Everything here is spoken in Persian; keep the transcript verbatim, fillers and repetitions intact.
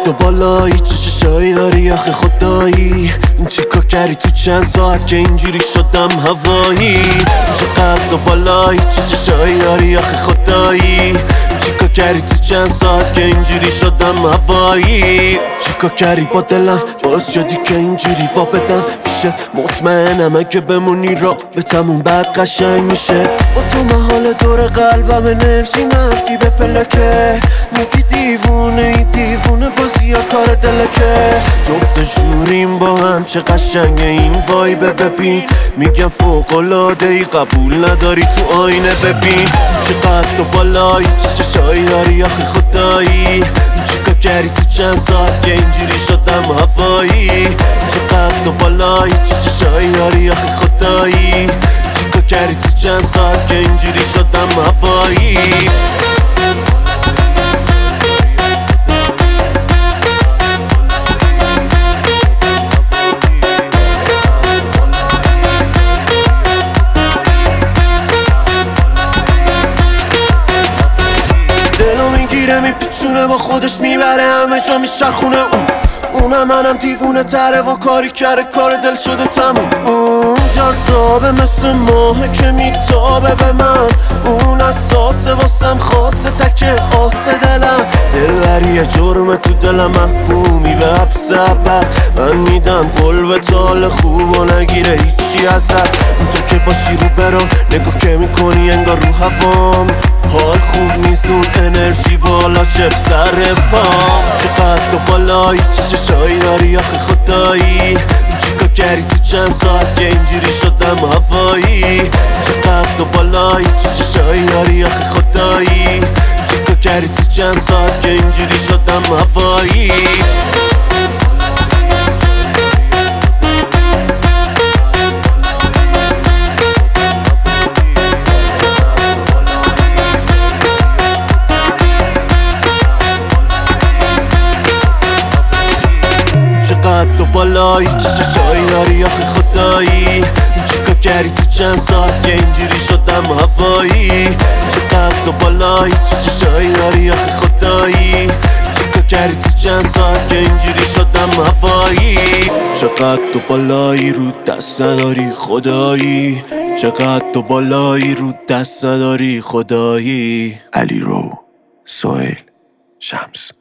تو بالایی چه چشایی داری آخه خدایی، چیکار کردی تو چند ساعت که اینجوری شدم هوایی؟ چقدر تو بالایی چه چشایی داری آخه خدایی، چیکار کردی تو چند ساعت که اینجوری شدم هوایی؟ چیکار کردی با دلم باعث شدی که اینجوری وا بدم پیشت؟ مطمئنم اگه بمونی رابطمون بعد قشنگ میشه. با تو محال دور قلبم انرژی منفی به پلکه، میگی دیوونه ای دیوونه بازی یا کار دلکه. جفت جوریم با هم چه قشنگه این وایبه ببین، میگم فوق‌العاده ای قبول نداری تو آینه ببین. چقدر تو بالایی چه چشایی داری آخه خدایی، چیکار کردی تو چند ساعت که اینجوری شدم هوایی؟ چقدر تو بالایی چه چشایی داری آخه خدایی، چیکار کردی تو چند ساعت که اینجوری شدم هوایی؟ میپیچونه با خودش میبره همه جا میچرخونه اون اونم منم دیوونه تره و کاری کرده کار دل شده تموم. اون جذابه مثل ماهه که میتابه به من، اون اساسه واسم خاصه تکه آسه دلم. دلبری جرمه تو دلم محکومی به حبس ابد، من میدم قول به تال خوب و نگیره هیچی ازت. تو که باشی رو برام نگاه که میکنی انگار رو هوام، حال خوب نیستون انرژی بالا چه سر پام. چقدر تو بالایی چه چشایی داری آخه خدایی، چیکار کردی تو چند ساعت که اینجوری شدم هوایی؟ چقدر تو بالایی چه چشایی داری آخه خدایی، چیکار کردی تو چند ساعت که اینجوری شدم هوایی؟ چقدر تو بالایی چه چشایی داری آخه خدایی، چیکار کردی تو چند ساعت که اینجوری شدم هوایی؟ چقدر تو بالایی چه چشایی داری آخه خدایی، چیکار کردی تو چند ساعت که اینجوری شدم هوایی؟ چقدر تو بالایی رو دست نداری خدایی، چقدر تو بالایی رو دست نداری خدایی. علی رو، سهیل، شمس.